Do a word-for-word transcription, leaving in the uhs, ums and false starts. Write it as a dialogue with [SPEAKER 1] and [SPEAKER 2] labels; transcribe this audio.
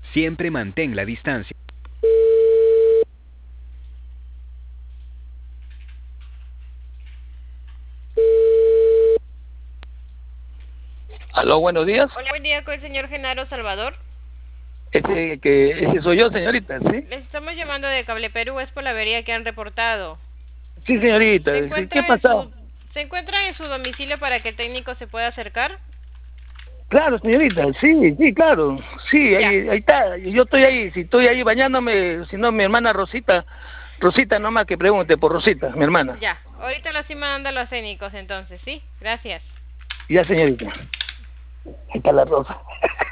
[SPEAKER 1] Siempre mantén la distancia.
[SPEAKER 2] Aló, buenos días.
[SPEAKER 3] Hola, buen día con el señor Genaro Salvador.
[SPEAKER 2] Ese, que, ese soy yo, señorita, ¿sí?
[SPEAKER 3] Les estamos llamando de Cable Perú, es por la avería que han reportado.
[SPEAKER 2] Sí, señorita,
[SPEAKER 3] ¿Se
[SPEAKER 2] sí, ¿qué ha
[SPEAKER 3] encuentra en
[SPEAKER 2] pasado?
[SPEAKER 3] su, se encuentra en su domicilio para que el técnico se pueda acercar?
[SPEAKER 2] Claro, señorita, sí, sí, claro. Sí,
[SPEAKER 3] Ya,
[SPEAKER 2] ahí, ahí está. Yo estoy ahí, si estoy ahí bañándome, si no, mi hermana Rosita, Rosita nomás que pregunte por Rosita, mi hermana.
[SPEAKER 3] ya. Ahorita lo estoy mandando a los técnicos entonces, ¿sí? Gracias.
[SPEAKER 2] Ya, señorita. Ahí está la Rosa.